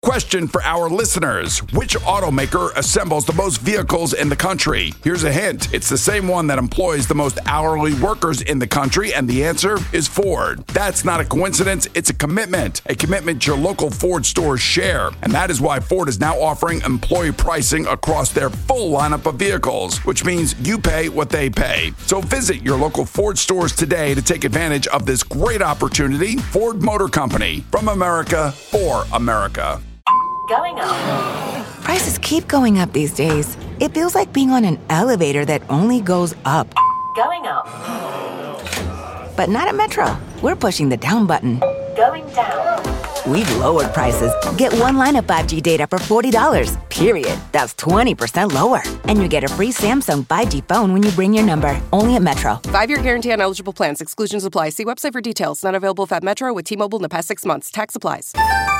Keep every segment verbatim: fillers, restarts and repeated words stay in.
Question for our listeners. Which automaker assembles the most vehicles in the country? Here's a hint. It's the same one that employs the most hourly workers in the country, and the answer is Ford. That's not a coincidence. It's a commitment. A commitment your local Ford stores share. And that is why Ford is now offering employee pricing across their full lineup of vehicles, which means you pay what they pay. So visit your local Ford stores today to take advantage of this great opportunity. Ford Motor Company. From America, for America. Going up. Prices keep going up these days. It feels like being on an elevator that only goes up. Going up. But not at Metro. We're pushing the down button. Going down. We've lowered prices. Get one line of five G data for forty dollars, period. That's twenty percent lower. And you get a free Samsung five G phone when you bring your number. Only at Metro. Five-year guarantee on eligible plans. Exclusions apply. See website for details. Not available at Metro with T-Mobile in the past six months. Tax applies.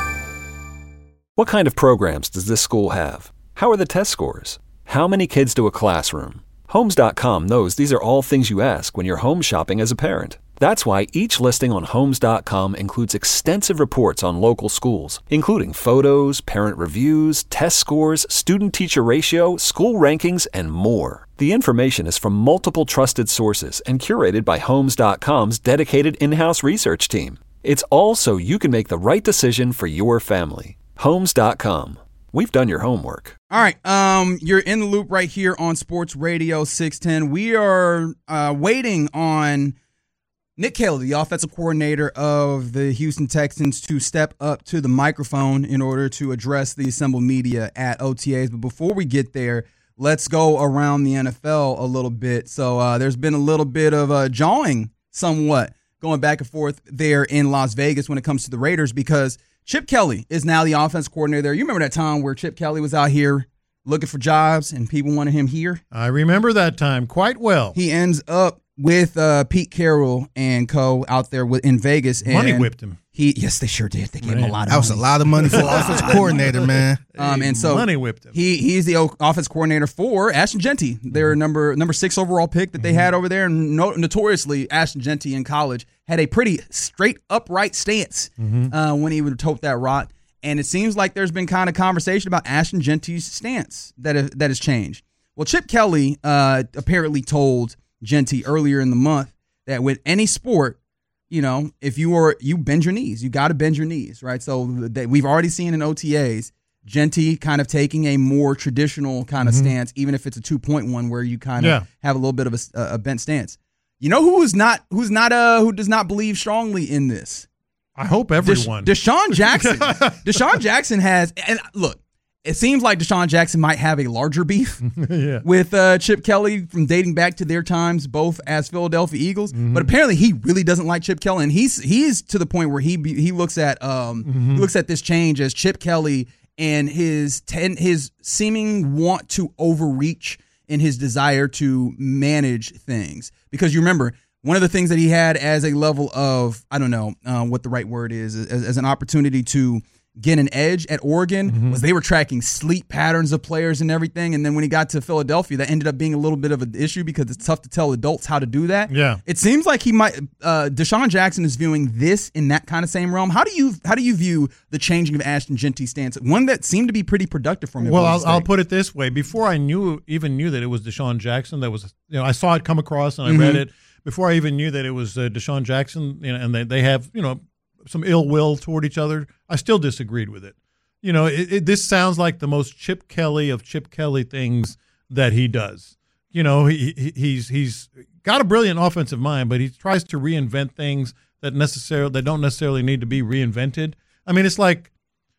What kind of programs does this school have? How are the test scores? How many kids do a classroom? Homes dot com knows these are all things you ask when you're home shopping as a parent. That's why each listing on Homes dot com includes extensive reports on local schools, including photos, parent reviews, test scores, student-teacher ratio, school rankings, and more. The information is from multiple trusted sources and curated by Homes dot com's dedicated in-house research team. It's all so you can make the right decision for your family. Homes dot com. We've done your homework. All right, um, you're in the loop right here on Sports Radio six ten. We are uh, waiting on Nick Caley, the offensive coordinator of the Houston Texans, to step up to the microphone in order to address the assembled media at O T As. But before we get there, let's go around the N F L a little bit. So uh, there's been a little bit of uh, jawing somewhat going back and forth there in Las Vegas when it comes to the Raiders, because Chip Kelly is now the offense coordinator there. You remember that time where Chip Kelly was out here looking for jobs and people wanted him here? I remember that time quite well. He ends up with uh, Pete Carroll and co out there with, in Vegas. And money whipped him. He Yes, they sure did. They gave man. him a lot of that money. That was a lot of money for an offense coordinator, man. Um, and so money whipped him. He he's the offense coordinator for Ashton Jeanty, their mm-hmm. number number six overall pick that they mm-hmm. had over there. And no, notoriously, Ashton Jeanty in college had a pretty straight, upright stance mm-hmm. uh, when he would tote that rock. And it seems like there's been kind of conversation about Ashton Jeanty's stance that have, that has changed. Well, Chip Kelly uh, apparently told Jeanty earlier in the month that with any sport, you know, if you are you bend your knees, you got to bend your knees, right? So that we've already seen in O T As, Jeanty kind of taking a more traditional kind of mm-hmm. stance, even if it's a two point one where you kind of yeah. have a little bit of a, a bent stance. You know who is not who's not uh who does not believe strongly in this? I hope everyone. Desha- Deshaun Jackson. Deshaun Jackson has, and look, it seems like Deshaun Jackson might have a larger beef yeah. with uh, Chip Kelly from dating back to their times both as Philadelphia Eagles. Mm-hmm. But apparently he really doesn't like Chip Kelly, and he's he's to the point where he he looks at um mm-hmm. he looks at this change as Chip Kelly and his ten, his seeming want to overreach in his desire to manage things. Because you remember, one of the things that he had as a level of, I don't know uh, what the right word is, as, as an opportunity to get an edge at Oregon mm-hmm. was they were tracking sleep patterns of players and everything. And then when he got to Philadelphia, that ended up being a little bit of an issue because it's tough to tell adults how to do that. Yeah. It seems like he might, uh, Deshaun Jackson is viewing this in that kind of same realm. How do you, how do you view the changing of Ashton Jeanty's stance? One that seemed to be pretty productive for him. Well, I'll, I'll put it this way. Before I knew, even knew that it was Deshaun Jackson, that was, you know, I saw it come across and I mm-hmm. read it. Before I even knew that it was uh, Deshaun Jackson, you know, and they, they have, you know, some ill will toward each other, I still disagreed with it. You know, it, it, this sounds like the most Chip Kelly of Chip Kelly things that he does. You know, he, he he's he's got a brilliant offensive mind, but he tries to reinvent things that necessarily that don't necessarily need to be reinvented. I mean, it's like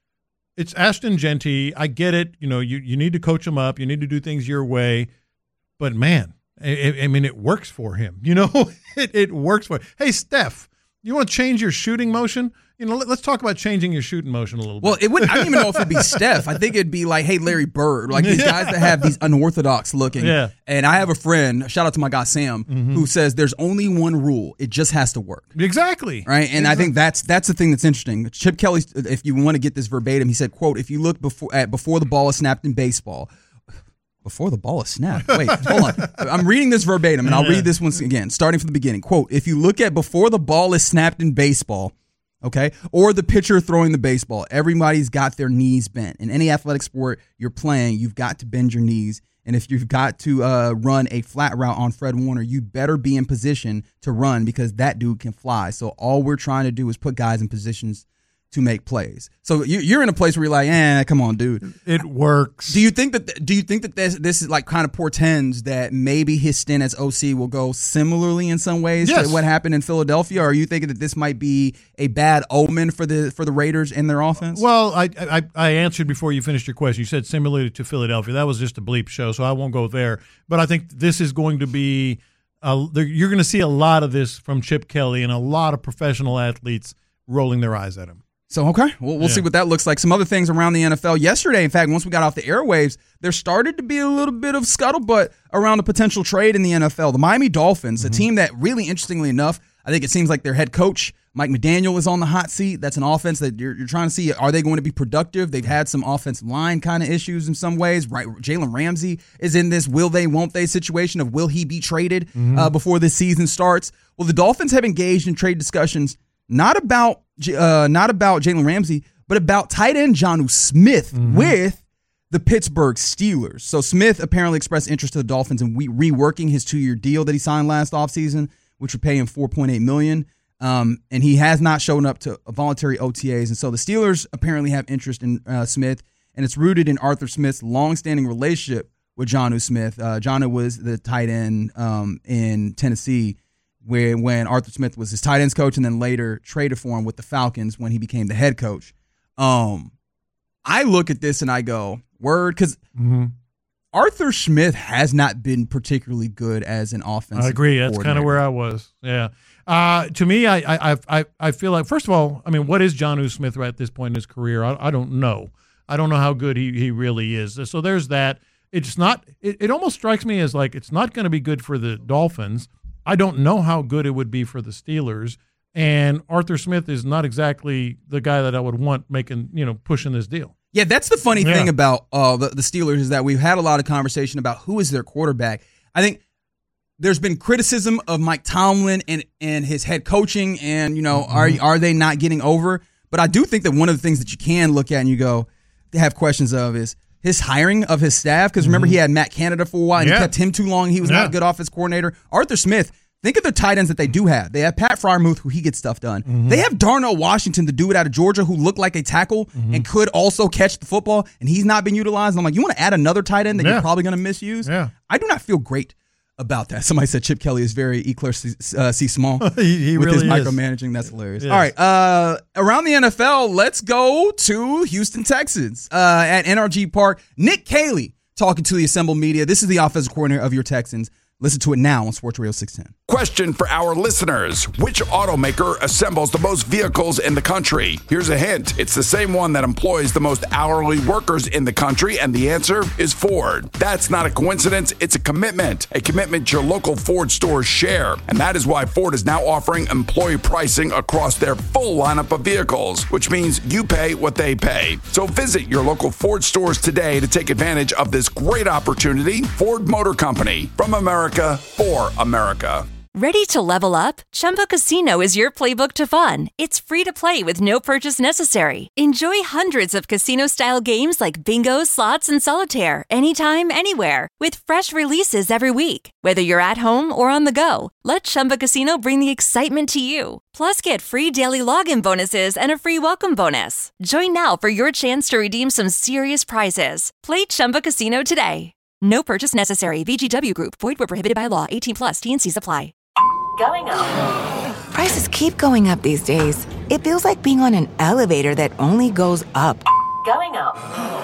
it's Ashton Jeanty. I get it. You know, you, you need to coach him up. You need to do things your way. But man, I, I mean, it works for him. You know, it it works for him. Hey, Steph, you want to change your shooting motion? You know, let, let's talk about changing your shooting motion a little bit. Well, it wouldn't. I don't even know if it'd be Steph. I think it'd be like, hey, Larry Bird, like these guys that have these unorthodox looking. Yeah. And I have a friend, shout out to my guy Sam, mm-hmm. who says there's only one rule: it just has to work. Exactly. Right. And exactly. I think that's that's the thing that's interesting. Chip Kelly, if you want to get this verbatim, he said, "quote If you look before at before the ball is snapped in baseball." Before the ball is snapped. Wait, hold on. I'm reading this verbatim, and I'll read this once again, starting from the beginning. Quote, if you look at before the ball is snapped in baseball, okay? Or the pitcher throwing the baseball. Everybody's got their knees bent. In any athletic sport you're playing, you've got to bend your knees. And if you've got to uh, run a flat route on Fred Warner, you better be in position to run because that dude can fly. So all we're trying to do is put guys in positions to make plays. So you're in a place where you're like, eh, come on, dude. It works. Do you think that? Do you think that this this is like kind of portends that maybe his stint as O C will go similarly in some ways yes. to what happened in Philadelphia? Or are you thinking that this might be a bad omen for the for the Raiders and their offense? Well, I I, I answered before you finished your question. You said similarly to Philadelphia. That was just a bleep show, so I won't go there. But I think this is going to be uh, you're going to see a lot of this from Chip Kelly and a lot of professional athletes rolling their eyes at him. So, okay, we'll, we'll yeah. see what that looks like. Some other things around the N F L. Yesterday, in fact, once we got off the airwaves, there started to be a little bit of scuttlebutt around a potential trade in the N F L. The Miami Dolphins, mm-hmm. a team that really, interestingly enough, I think it seems like their head coach, Mike McDaniel, is on the hot seat. That's an offense that you're, you're trying to see, are they going to be productive? They've had some offensive line kind of issues in some ways. Right, Jalen Ramsey is in this will they, won't they situation of will he be traded mm-hmm. uh, before this season starts? Well, the Dolphins have engaged in trade discussions not about uh, not about Jalen Ramsey, but about tight end Jonnu Smith mm-hmm. with the Pittsburgh Steelers. So Smith apparently expressed interest to the Dolphins in re- reworking his two-year deal that he signed last offseason, which would pay him four point eight million dollars. Um, and he has not shown up to voluntary O T As. And so the Steelers apparently have interest in uh, Smith, and it's rooted in Arthur Smith's longstanding relationship with Jonnu Smith. Uh, Jonnu was the tight end um, in Tennessee Where when Arthur Smith was his tight ends coach, and then later traded for him with the Falcons when he became the head coach. Um, I look at this and I go, word, because mm-hmm. Arthur Smith has not been particularly good as an offensive I agree. That's kind of where I was. Yeah. Uh, to me, I, I I I feel like, first of all, I mean, what is Jonnu Smith right at this point in his career? I, I don't know. I don't know how good he, he really is. So there's that. It's not. It, it almost strikes me as like it's not going to be good for the Dolphins. I don't know how good it would be for the Steelers, and Arthur Smith is not exactly the guy that I would want making, you know, pushing this deal. Yeah, that's the funny yeah. thing about uh, the, the Steelers is that we've had a lot of conversation about who is their quarterback. I think there's been criticism of Mike Tomlin and, and his head coaching, and, you know, mm-hmm. are are they not getting over? But I do think that one of the things that you can look at and you go, to have questions of is his hiring of his staff, because remember mm-hmm. he had Matt Canada for a while and yeah. he kept him too long. He was yeah. not a good offense coordinator. Arthur Smith, think of the tight ends that they do have. They have Pat Freiermuth, who he gets stuff done. Mm-hmm. They have Darnell Washington, the dude out of Georgia who looked like a tackle mm-hmm. and could also catch the football, and he's not been utilized. And I'm like, you want to add another tight end that yeah. you're probably going to misuse? Yeah. I do not feel great about that. Somebody said Chip Kelly is very éclairci uh, he, he with really his is. micromanaging. That's hilarious. Yes. All right. Uh, around the N F L, let's go to Houston Texans uh, at N R G Park. Nick Caley talking to the assembled media. This is the offensive coordinator of your Texans. Listen to it now on Sports Radio six ten. Question for our listeners. Which automaker assembles the most vehicles in the country? Here's a hint. It's the same one that employs the most hourly workers in the country, and the answer is Ford. That's not a coincidence. It's a commitment. A commitment your local Ford stores share. And that is why Ford is now offering employee pricing across their full lineup of vehicles, which means you pay what they pay. So visit your local Ford stores today to take advantage of this great opportunity. Ford Motor Company, from America for America. Ready to level up? Chumba Casino is your playbook to fun. It's free to play with no purchase necessary. Enjoy hundreds of casino-style games like bingo, slots, and solitaire anytime, anywhere. With fresh releases every week. Whether you're at home or on the go, let Chumba Casino bring the excitement to you. Plus, get free daily login bonuses and a free welcome bonus. Join now for your chance to redeem some serious prizes. Play Chumba Casino today. No purchase necessary. V G W Group. Void where prohibited by law. eighteen plus. T and C's apply. Going up. Prices keep going up these days. It feels like being on an elevator that only goes up. Going up.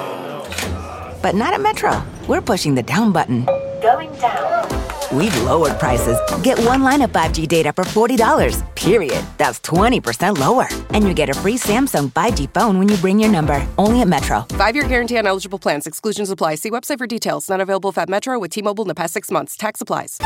But not at Metro. We're pushing the down button. Going down. We've lowered prices. Get one line of five G data for forty dollars, period. That's twenty percent lower. And you get a free Samsung five G phone when you bring your number. Only at Metro. Five-year guarantee on eligible plans. Exclusions apply. See website for details. Not available at Metro with T-Mobile in the past six months. Tax applies.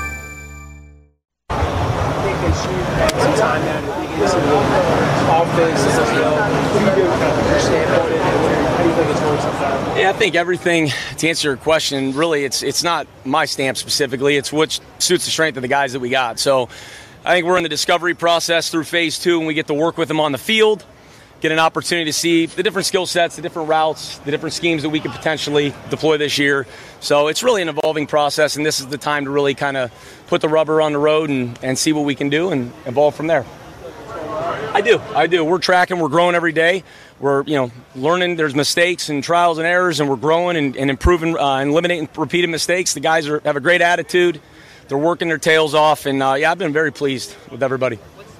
Some time now to dig into the offense as well. What do you do from your standpoint, and how do you think it's worked so far? Yeah, I think everything, to answer your question, really it's it's not my stamp specifically. It's what suits the strength of the guys that we got. So I think we're in the discovery process through phase two, and we get to work with them on the field, get an opportunity to see the different skill sets, the different routes, the different schemes that we could potentially deploy this year. So it's really an evolving process, and this is the time to really kind of put the rubber on the road and, and see what we can do and evolve from there. I do. I do. We're tracking. We're growing every day. We're, you know, learning. There's mistakes and trials and errors, and we're growing and, and improving uh, and eliminating repeated mistakes. The guys are, have a great attitude. They're working their tails off, and, uh, yeah, I've been very pleased with everybody.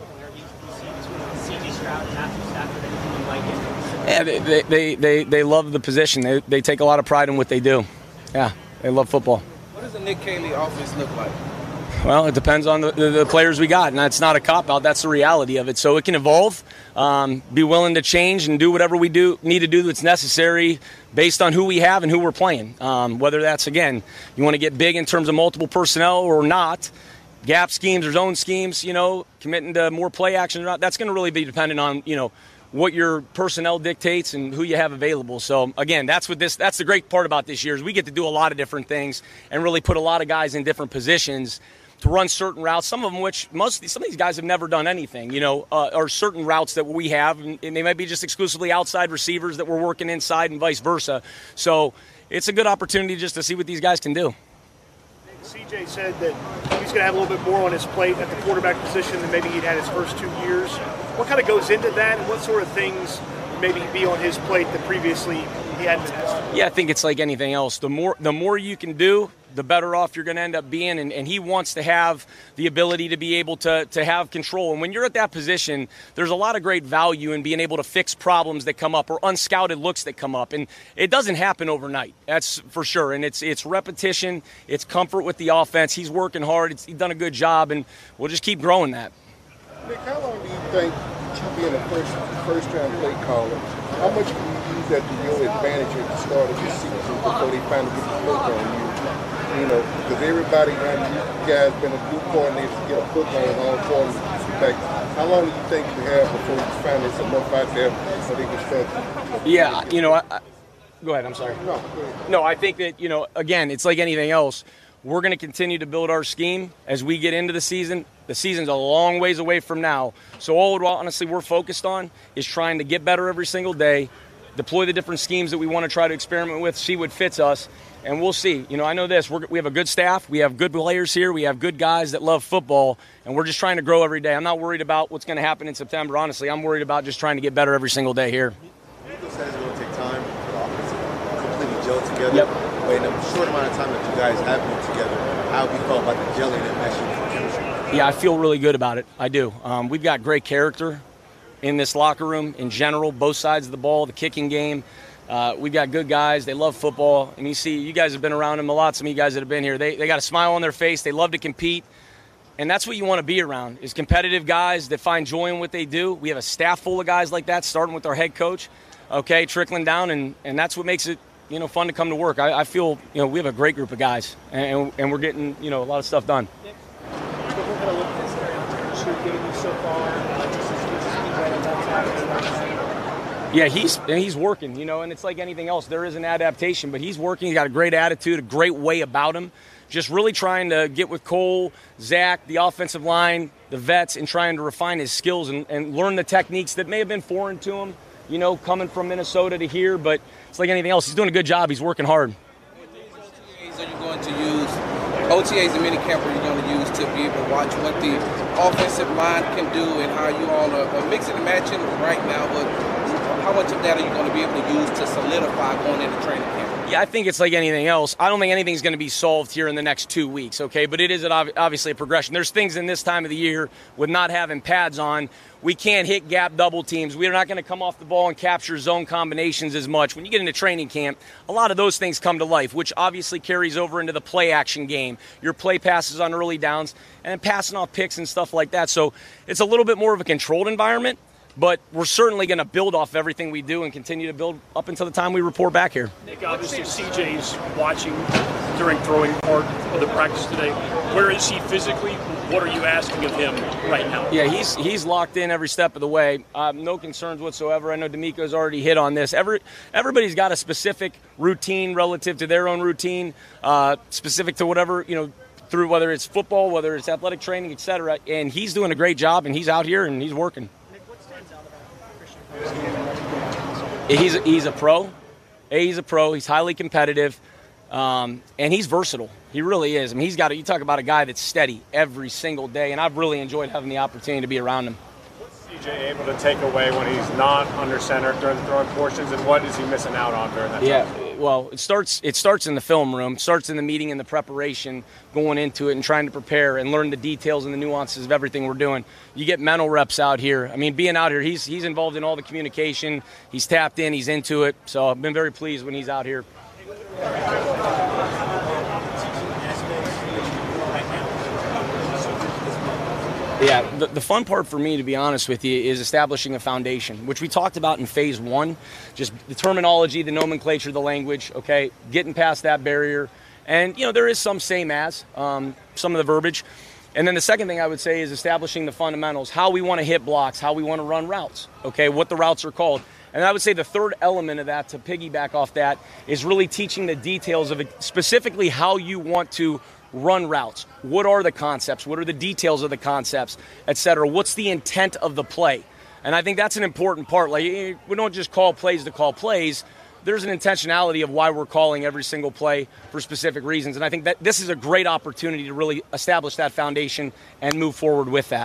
Yeah, they, they, they, they, they love the position. They, they take a lot of pride in what they do. Yeah, they love football. What does the Nick Caley offense look like? Well, it depends on the, the, the players we got, and that's not a cop-out. That's the reality of it. So it can evolve, um, be willing to change and do whatever we do need to do that's necessary based on who we have and who we're playing. Um, whether that's, again, you want to get big in terms of multiple personnel or not, gap schemes or zone schemes, you know, committing to more play action or not, that's going to really be dependent on, you know, what your personnel dictates and who you have available. So, again, that's what this that's the great part about this year is we get to do a lot of different things and really put a lot of guys in different positions to run certain routes, some of them which most some of these guys have never done anything, you know, uh, or certain routes that we have, and, and they might be just exclusively outside receivers that we're working inside and vice versa. So it's a good opportunity just to see what these guys can do. C J said that he's going to have a little bit more on his plate at the quarterback position than maybe he'd had his first two years. What kind of goes into that, and what sort of things maybe be on his plate that previously he hadn't been asked? Yeah, I think it's like anything else. The more the more you can do, the better off you're going to end up being, and, and he wants to have the ability to be able to, to have control. And when you're at that position, there's a lot of great value in being able to fix problems that come up or unscouted looks that come up. And it doesn't happen overnight, that's for sure. And it's it's repetition, it's comfort with the offense. He's working hard, it's, he's done a good job, and we'll just keep growing that. Nick, how long do you think you being a first, first-round play caller, how much can you use that to your advantage at the start of the season before they finally get the look on you? You know, because everybody around you guys been a good coordinator to get a foot on all quarters. Like, how long do you think you have before you find there's enough out there so they can start? Yeah, you know, I, I, go ahead, I'm sorry. No, go ahead. No, I think that, you know, again, it's like anything else. We're going to continue to build our scheme as we get into the season. The season's a long ways away from now. So all, honestly, we're focused on is trying to get better every single day, deploy the different schemes that we want to try to experiment with, see what fits us. And we'll see. You know, I know this. We're, we have a good staff. We have good players here. We have good guys that love football. And we're just trying to grow every day. I'm not worried about what's going to happen in September, honestly. I'm worried about just trying to get better every single day here. You said it's going to take time for the offense to completely gel together. Yep. But in a short amount of time that you guys have been together, how have you felt about the gelling and meshing and chemistry? Yeah, I feel really good about it. I do. Um, we've got great character in this locker room in general, both sides of the ball, the kicking game. Uh, we've got good guys. They love football. And you see, you guys have been around them a lot. Some of you guys that have been here, they, they got a smile on their face. They love to compete. And that's what you want to be around, is competitive guys that find joy in what they do. We have a staff full of guys like that, starting with our head coach, okay, trickling down. And, and that's what makes it, you know, fun to come to work. I, I feel, you know, we have a great group of guys. And, and we're getting, you know, a lot of stuff done. Yeah, he's he's working, you know, and it's like anything else. There is an adaptation, but he's working. He's got a great attitude, a great way about him. Just really trying to get with Cole, Zach, the offensive line, the vets, and trying to refine his skills and, and learn the techniques that may have been foreign to him, you know, coming from Minnesota to here. But it's like anything else. He's doing a good job. He's working hard. What O T As are you going to use? O T As and minicamp are you going to use to be able to watch what the offensive line can do and how you all are, are mixing and matching right now, but how much of that are you going to be able to use to solidify going into training camp? Yeah, I think it's like anything else. I don't think anything's going to be solved here in the next two weeks, okay? But it is an ob- obviously a progression. There's things in this time of the year with not having pads on. We can't hit gap double teams. We're not going to come off the ball and capture zone combinations as much. When you get into training camp, a lot of those things come to life, which obviously carries over into the play action game. Your play passes on early downs and passing off picks and stuff like that. So it's a little bit more of a controlled environment. But we're certainly going to build off everything we do and continue to build up until the time we report back here. Nick, obviously C J's watching during throwing part of the practice today. Where is he physically? What are you asking of him right now? Yeah, he's he's locked in every step of the way. Uh, no concerns whatsoever. I know D'Amico's already hit on this. Every everybody's got a specific routine relative to their own routine, uh, specific to whatever, you know, through whether it's football, whether it's athletic training, et cetera. And he's doing a great job, and he's out here and he's working. Nick, what stands out about Christian? He's he's a pro. He's a pro. He's highly competitive, um, and he's versatile. He really is. I mean, he's got. A, you talk about a guy that's steady every single day, and I've really enjoyed having the opportunity to be around him. What's C J able to take away when he's not under center during the throwing portions, and what is he missing out on during that Yeah, time? well, it starts it starts in the film room, starts in the meeting and the preparation, going into it and trying to prepare and learn the details and the nuances of everything we're doing. You get mental reps out here. I mean, being out here, he's he's involved in all the communication. He's tapped in. He's into it. So I've been very pleased when he's out here. Yeah, the, the fun part for me, to be honest with you, is establishing a foundation, which we talked about in phase one, just the terminology, the nomenclature, the language, okay, getting past that barrier. And, you know, there is some same as, um, some of the verbiage. And then the second thing I would say is establishing the fundamentals, how we want to hit blocks, how we want to run routes, okay, what the routes are called. And I would say the third element of that, to piggyback off that, is really teaching the details of it, specifically how you want to run routes. What are the concepts? What are the details of the concepts, et cetera? What's the intent of the play? And I think that's an important part. Like, we don't just call plays to call plays. There's an intentionality of why we're calling every single play for specific reasons. And I think that this is a great opportunity to really establish that foundation and move forward with that.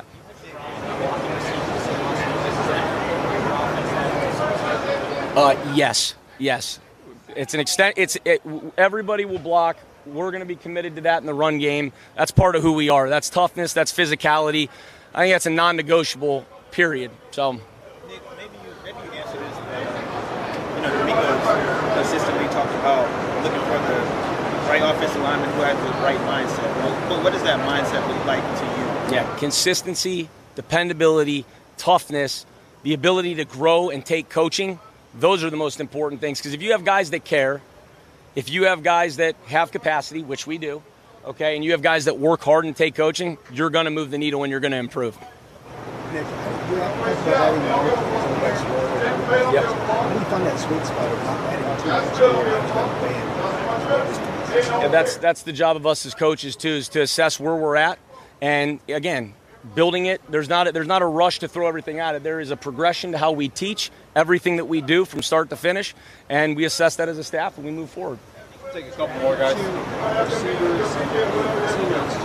Uh, yes, yes. It's an extent. It's it, everybody will block. We're going to be committed to that in the run game. That's part of who we are. That's toughness. That's physicality. I think that's a non-negotiable. Period. So. Nick, maybe you maybe you answer this. You know, D'Amico consistently talks about looking for the right offensive lineman who has the right mindset. But what does that mindset look like to you? Yeah, consistency, dependability, toughness, the ability to grow and take coaching. Those are the most important things. Because if you have guys that care, if you have guys that have capacity, which we do, okay, and you have guys that work hard and take coaching, you're going to move the needle and you're going to improve. Nick, you have about adding more to the next role. Yep. How do you find that sweet spot of not adding too much? Yeah, that's that's the job of us as coaches too, is to assess where we're at, and again, building it. There's not a, there's not a rush to throw everything at it. There is a progression to how we teach everything that we do from start to finish, and we assess that as a staff and we move forward. Take a couple more, guys. Receivers and teammates,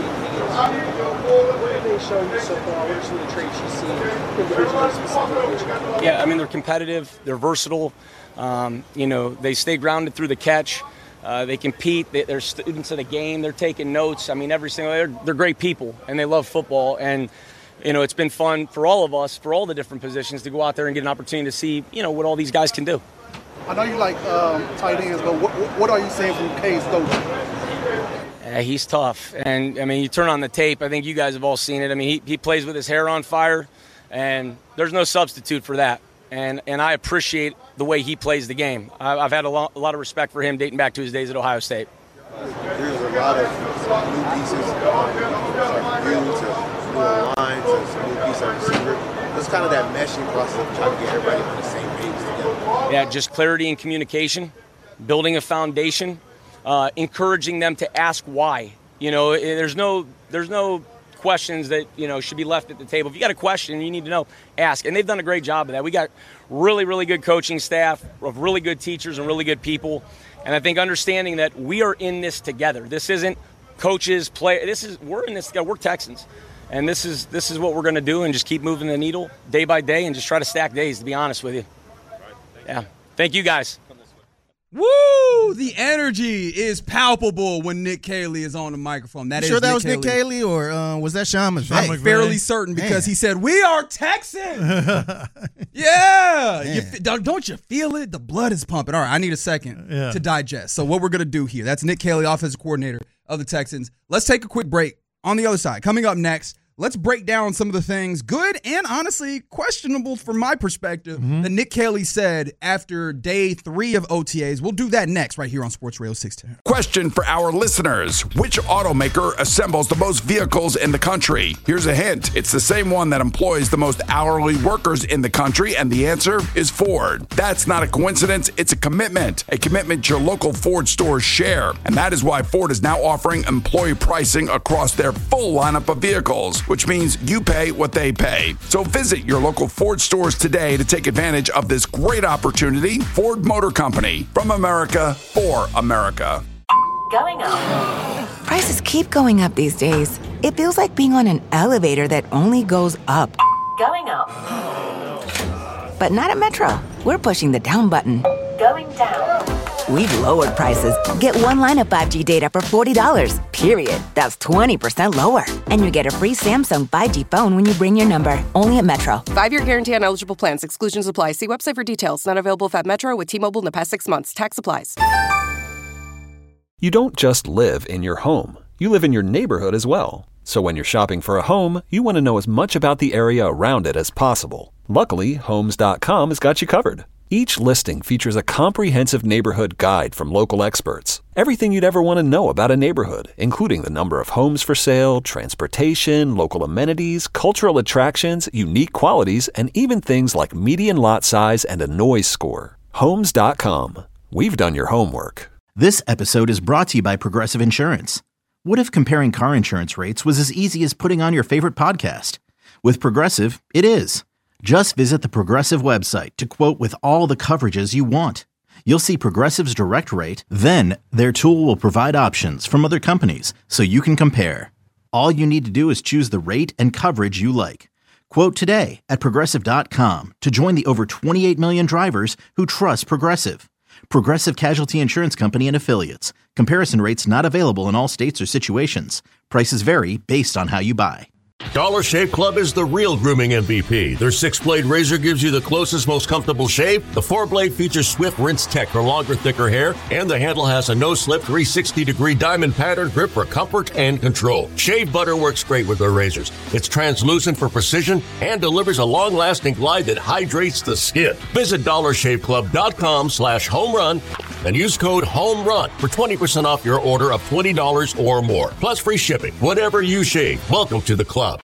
what have they shown you so far? What are some of the traits you see individually, specifically? Yeah, I mean, they're competitive, they're versatile, um, you know, they stay grounded through the catch, uh, they compete, they, they're students of the game, they're taking notes. I mean, every single, they're, they're great people, and they love football, and, you know, it's been fun for all of us, for all the different positions, to go out there and get an opportunity to see, you know, what all these guys can do. I know you like um, tight ends, but what, what are you saying from Cade Stover? Uh, he's tough, and I mean, you turn on the tape. I think you guys have all seen it. I mean, he, he plays with his hair on fire, and there's no substitute for that. And and I appreciate the way he plays the game. I, I've had a lot, a lot of respect for him dating back to his days at Ohio State. There's a lot of new pieces, like you to new lines, to some new piece of receiver. It's kind of that meshing process of trying to get everybody on the same page together. Yeah, just clarity and communication, building a foundation. Uh, encouraging them to ask why. You know, there's no there's no questions that, you know, should be left at the table. If you got a question, you need to know, ask. And they've done a great job of that. We got really, really good coaching staff, of really good teachers and really good people. And I think understanding that we are in this together. This isn't coaches, play. This is we're in this together. We're Texans. And this is this is what we're going to do, and just keep moving the needle day by day and just try to stack days, to be honest with you. Yeah. Thank you, guys. Woo! The energy is palpable when Nick Caley is on the microphone. That you is sure that Nick was Caley. Nick Caley, or uh, was that Sean McVay? I'm fairly certain because Man. he said, "We are Texans." Yeah, you, don't, don't you feel it? The blood is pumping. All right, I need a second yeah. to digest. So what we're gonna do here? That's Nick Caley, offensive coordinator of the Texans. Let's take a quick break. On the other side, coming up next, let's break down some of the things, good and honestly questionable from my perspective, mm-hmm. that Nick Caley said after day three of O T As. We'll do that next right here on Sports Radio six ten. Question for our listeners. Which automaker assembles the most vehicles in the country? Here's a hint. It's the same one that employs the most hourly workers in the country, and the answer is Ford. That's not a coincidence. It's a commitment. A commitment your local Ford stores share. And that is why Ford is now offering employee pricing across their full lineup of vehicles, which means you pay what they pay. So visit your local Ford stores today to take advantage of this great opportunity. Ford Motor Company, from America for America. Going up. Prices keep going up these days. It feels like being on an elevator that only goes up. Going up. But not at Metro. We're pushing the down button. Going down. We've lowered prices. Get one line of five G data for forty dollars, period. That's twenty percent lower. And you get a free Samsung five G phone when you bring your number. Only at Metro. Five-year guarantee on eligible plans. Exclusions apply. See website for details. Not available if at Metro with T-Mobile in the past six months. Tax applies. You don't just live in your home. You live in your neighborhood as well. So when you're shopping for a home, you want to know as much about the area around it as possible. Luckily, Homes dot com has got you covered. Each listing features a comprehensive neighborhood guide from local experts. Everything you'd ever want to know about a neighborhood, including the number of homes for sale, transportation, local amenities, cultural attractions, unique qualities, and even things like median lot size and a noise score. Homes dot com. We've done your homework. This episode is brought to you by Progressive Insurance. What if comparing car insurance rates was as easy as putting on your favorite podcast? With Progressive, it is. Just visit the Progressive website to quote with all the coverages you want. You'll see Progressive's direct rate, then their tool will provide options from other companies so you can compare. All you need to do is choose the rate and coverage you like. Quote today at Progressive dot com to join the over twenty-eight million drivers who trust Progressive. Progressive Casualty Insurance Company and Affiliates. Comparison rates not available in all states or situations. Prices vary based on how you buy. Dollar Shave Club is the real grooming M V P. Their six-blade razor gives you the closest, most comfortable shave. The four-blade features Swift Rinse Tech for longer, thicker hair. And the handle has a no-slip three hundred sixty degree diamond pattern grip for comfort and control. Shave butter works great with their razors. It's translucent for precision and delivers a long-lasting glide that hydrates the skin. Visit dollar shave club dot com slash home run and use code HOMERUN for twenty percent off your order of twenty dollars or more. Plus free shipping. Whatever you shave, welcome to the club.